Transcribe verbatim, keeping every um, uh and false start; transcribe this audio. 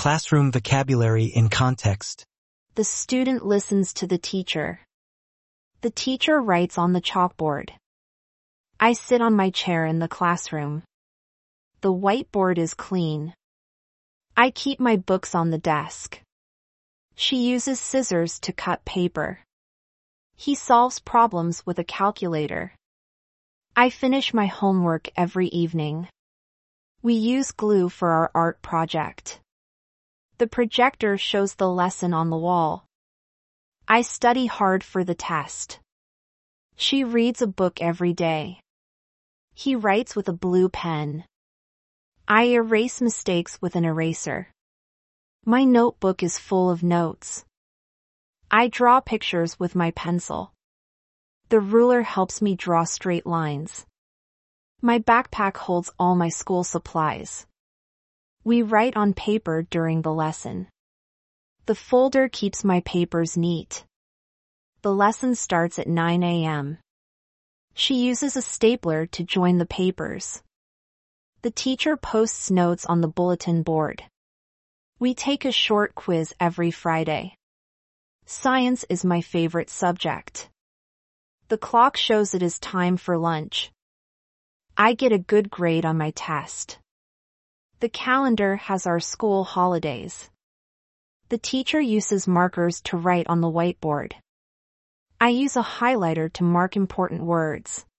Classroom vocabulary in context. The student listens to the teacher. The teacher writes on the chalkboard. I sit on my chair in the classroom. The whiteboard is clean. I keep my books on the desk. She uses scissors to cut paper. He solves problems with a calculator. I finish my homework every evening. We use glue for our art project. The projector shows the lesson on the wall. I study hard for the test. She reads a book every day. He writes with a blue pen. I erase mistakes with an eraser. My notebook is full of notes. I draw pictures with my pencil. The ruler helps me draw straight lines. My backpack holds all my school supplies. We write on paper during the lesson. The folder keeps my papers neat. The lesson starts at nine a m She uses a stapler to join the papers. The teacher posts notes on the bulletin board. We take a short quiz every Friday. Science is my favorite subject. The clock shows it is time for lunch. I get a good grade on my test. The calendar has our school holidays. The teacher uses markers to write on the whiteboard. I use a highlighter to mark important words.